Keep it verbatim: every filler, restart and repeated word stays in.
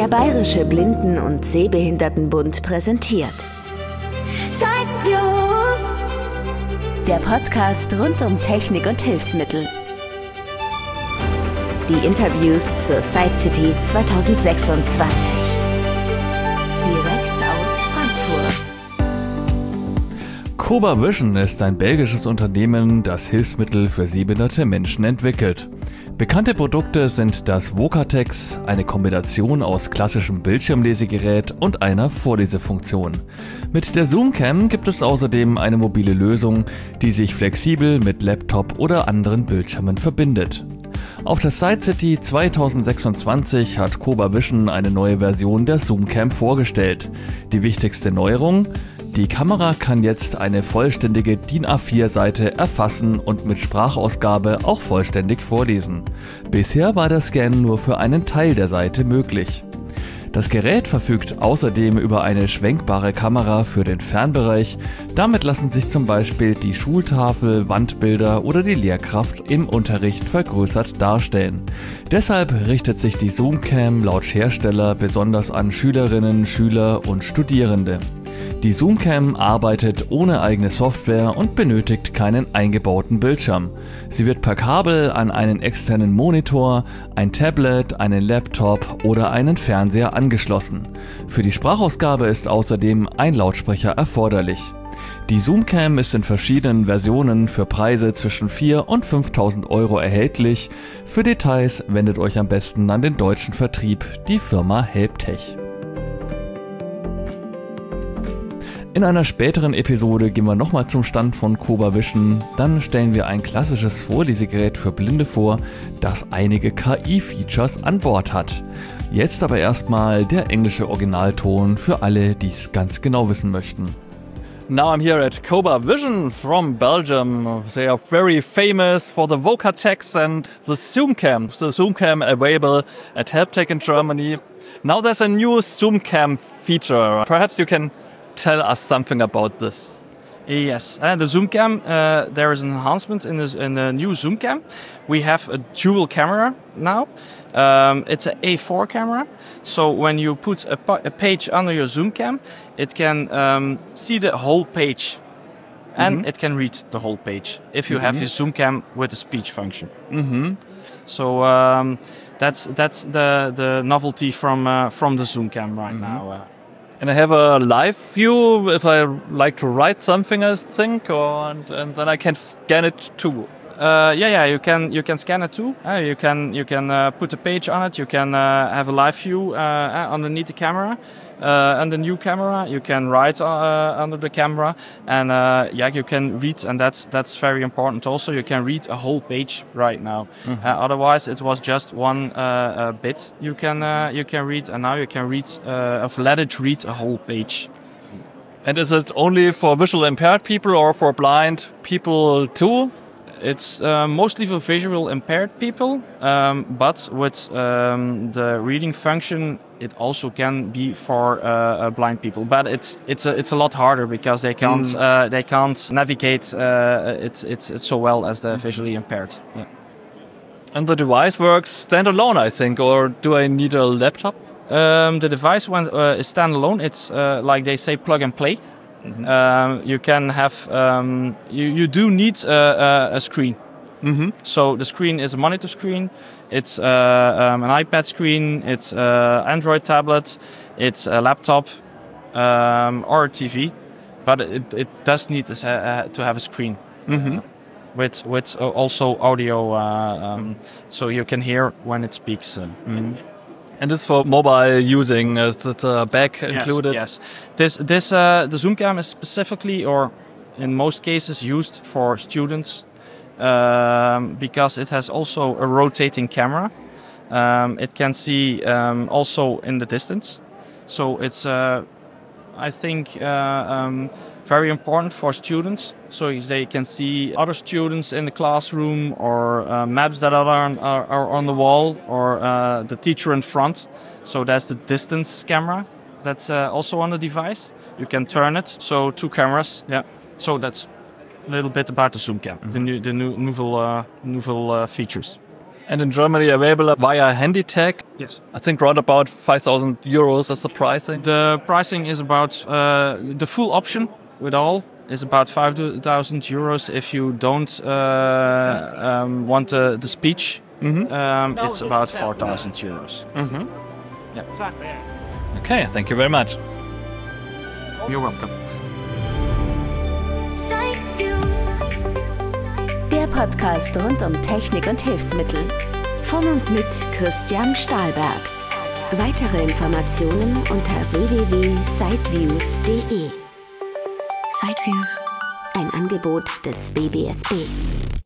Der Bayerische Blinden- und Sehbehindertenbund präsentiert Zeitnews, der Podcast rund um Technik und Hilfsmittel. Die Interviews zur Sight City zwanzig sechsundzwanzig. Direkt aus Frankfurt. Cobra Vision ist ein belgisches Unternehmen, das Hilfsmittel für sehbehinderte Menschen entwickelt. Bekannte Produkte sind das Vocatex, eine Kombination aus klassischem Bildschirmlesegerät und einer Vorlesefunktion. Mit der Zoomcam gibt es außerdem eine mobile Lösung, die sich flexibel mit Laptop oder anderen Bildschirmen verbindet. Auf der Sight City zwanzig sechsundzwanzig hat Cobra Vision eine neue Version der Zoomcam vorgestellt. Die wichtigste Neuerung: Die Kamera kann jetzt eine vollständige D I N A vier Seite erfassen und mit Sprachausgabe auch vollständig vorlesen. Bisher war der Scan nur für einen Teil der Seite möglich. Das Gerät verfügt außerdem über eine schwenkbare Kamera für den Fernbereich. Damit lassen sich zum Beispiel die Schultafel, Wandbilder oder die Lehrkraft im Unterricht vergrößert darstellen. Deshalb richtet sich die Zoomcam laut Hersteller besonders an Schülerinnen, Schüler und Studierende. Die Zoomcam arbeitet ohne eigene Software und benötigt keinen eingebauten Bildschirm. Sie wird per Kabel an einen externen Monitor, ein Tablet, einen Laptop oder einen Fernseher angeschlossen. Für die Sprachausgabe ist außerdem ein Lautsprecher erforderlich. Die Zoomcam ist in verschiedenen Versionen für Preise zwischen viertausend und fünftausend Euro erhältlich. Für Details wendet euch am besten an den deutschen Vertrieb, die Firma Helptech. In einer späteren Episode gehen wir nochmal zum Stand von Cobra Vision. Dann stellen wir ein klassisches Vorlesegerät für Blinde vor, das einige K I-Features an Bord hat. Jetzt aber erstmal der englische Originalton für alle, die es ganz genau wissen möchten. Now I'm here at Cobra Vision from Belgium. They are very famous for the Vocatex and the Zoomcam. The Zoomcam available at Helptech in Germany. Now there's a new Zoomcam feature. Perhaps you can tell us something about this. Yes, uh, the Zoomcam, uh, there is an enhancement in, this, in the new Zoomcam. We have a dual camera now. Um, it's an A four camera, so when you put a, a page under your Zoomcam, it can um, see the whole page and mm-hmm. it can read the whole page if you mm-hmm. have your Zoomcam with a speech function. Mm-hmm. So um, that's that's the, the novelty from uh, from the Zoomcam right mm-hmm. now. Uh, And I have a live view if I like to write something, I think, or and, and then I can scan it too. Uh, yeah, yeah, you can you can scan it too. Uh, you can you can uh, put a page on it. You can uh, have a live view uh, underneath the camera. Uh, and the new camera, you can write uh, under the camera, and uh, yeah, you can read, and that's that's very important. Also, you can read a whole page right now. Mm-hmm. Uh, otherwise, it was just one uh, uh, bit you can uh, you can read, and now you can read uh, let it read a whole page. And is it only for visually impaired people or for blind people too? It's uh, mostly for visual impaired people, um, but with um, the reading function, it also can be for uh, uh, blind people. But it's it's a, it's a lot harder because they can't mm. uh, they can't navigate uh, it it's, it's so well as the visually impaired. Yeah. And the device works standalone, I think, or do I need a laptop? Um, the device when uh, is standalone. It's uh, like they say, plug and play. Mm-hmm. Um, you can have um, you you do need uh, uh, a screen. Mm-hmm. So the screen is a monitor screen. It's uh, um, an iPad screen. It's an Android tablet. It's a laptop um, or a T V. But it, it does need uh, to have a screen mm-hmm. uh, with with also audio, uh, um, so you can hear when it speaks. Uh, mm-hmm. And this for mobile using, is that a back included? Yes, yes. This this uh, the Zoomcam is specifically, or in most cases, used for students um, because it has also a rotating camera. Um, it can see um, also in the distance, so it's uh, I think uh, um, very important for students, so they can see other students in the classroom, or uh, maps that are on, are, are on the wall, or uh, the teacher in front. So that's the distance camera that's uh, also on the device. You can turn it, so two cameras. Yeah. So that's a little bit about the Zoomcam, mm-hmm. the new the new novel uh, novel uh, features. And in Germany available via Handytech. Yes. I think around about five thousand euros is the pricing. The pricing is about, uh, the full option with all is about five thousand euros. If you don't uh, um, want the, the speech, Mm-hmm. um, it's about four thousand euros. Mm-hmm. Yeah. Okay, thank you very much. You're welcome. Der Podcast rund um Technik und Hilfsmittel. Von und mit Christian Stahlberg. Weitere Informationen unter w w w punkt sideviews punkt de. Sideviews, ein Angebot des W B S B.